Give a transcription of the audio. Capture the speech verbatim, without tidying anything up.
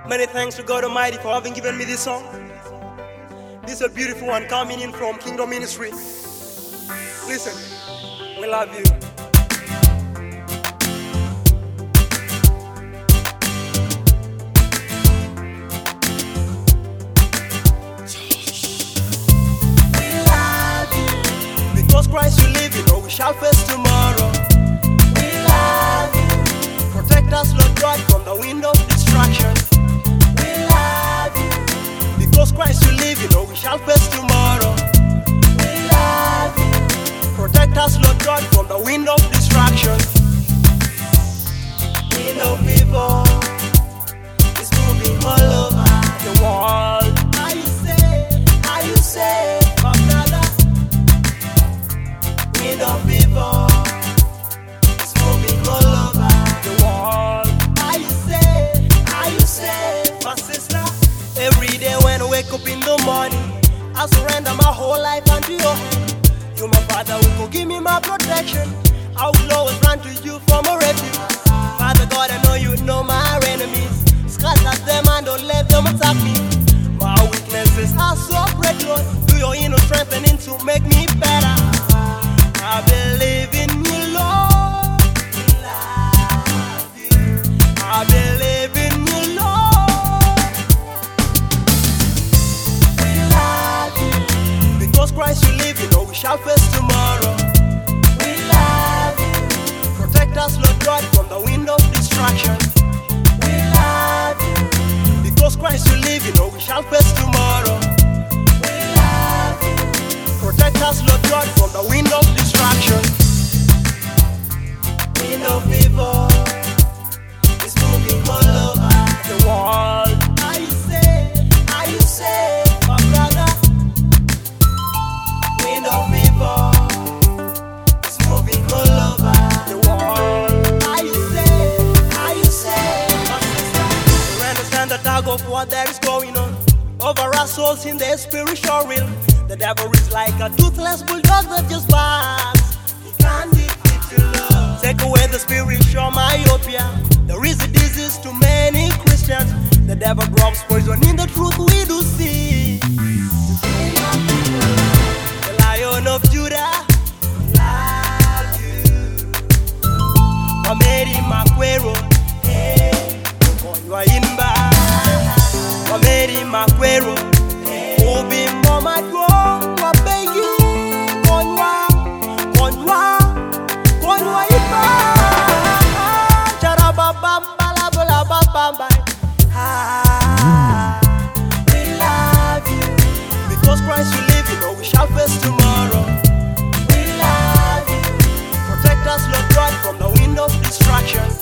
Many thanks to God Almighty for having given me this song. This is a beautiful one coming in from Kingdom Ministry. Listen, we love you. Because Christ will live, you know we shall face tomorrow. We love you. Protect us, Lord God, from the wind of destruction. We love you. Because Christ will live, you know we shall face tomorrow. We love you. Protect us, Lord God, from the wind of destruction. Wind of evil is moving all over the world. How you say? How you say, my brother? Wind of evil is moving all over the world. How you say? How you say, my sister? Every day when I wake up in the morning, I surrender my whole life unto your hand. You, my Father, who could give me my protection. I will always run to you for my refuge. Father God, I know you know my enemies. Scatter them and don't let them attack me. My weaknesses are so great, Lord. Do your inner strengthening to make me better. I believe in you, Lord. We love you. I believe in you, Lord. We love you. Because Christ will live, you know we shall face tomorrow. We love you. Protect us, Lord God, from the wind of destruction. We love you. Because Christ will live, you know we shall face tomorrow. We love you. Protect us, Lord God, from the wind of destruction. Wind of evil is moving all over the world. How you say? How you say, my brother? Wind of evil is moving all over the world. How you say? How you say, my sister? We understand the tug of war that is going on over our souls in the spiritual realm. The devil is like a toothless bulldog that just barks. He can't defeat your love. Take away the spiritual myopia. There is a disease to many Christians. The devil drops poison in the truth we do see. The Lion of Judah, love you. Wameri Makwero, hey, Konywa Imba. Wameri Makwero, Obi Mama Dwo. We love you. Because Christ will live, you know we shall face tomorrow. We love you. Protect us, Lord God, from the wind of destruction.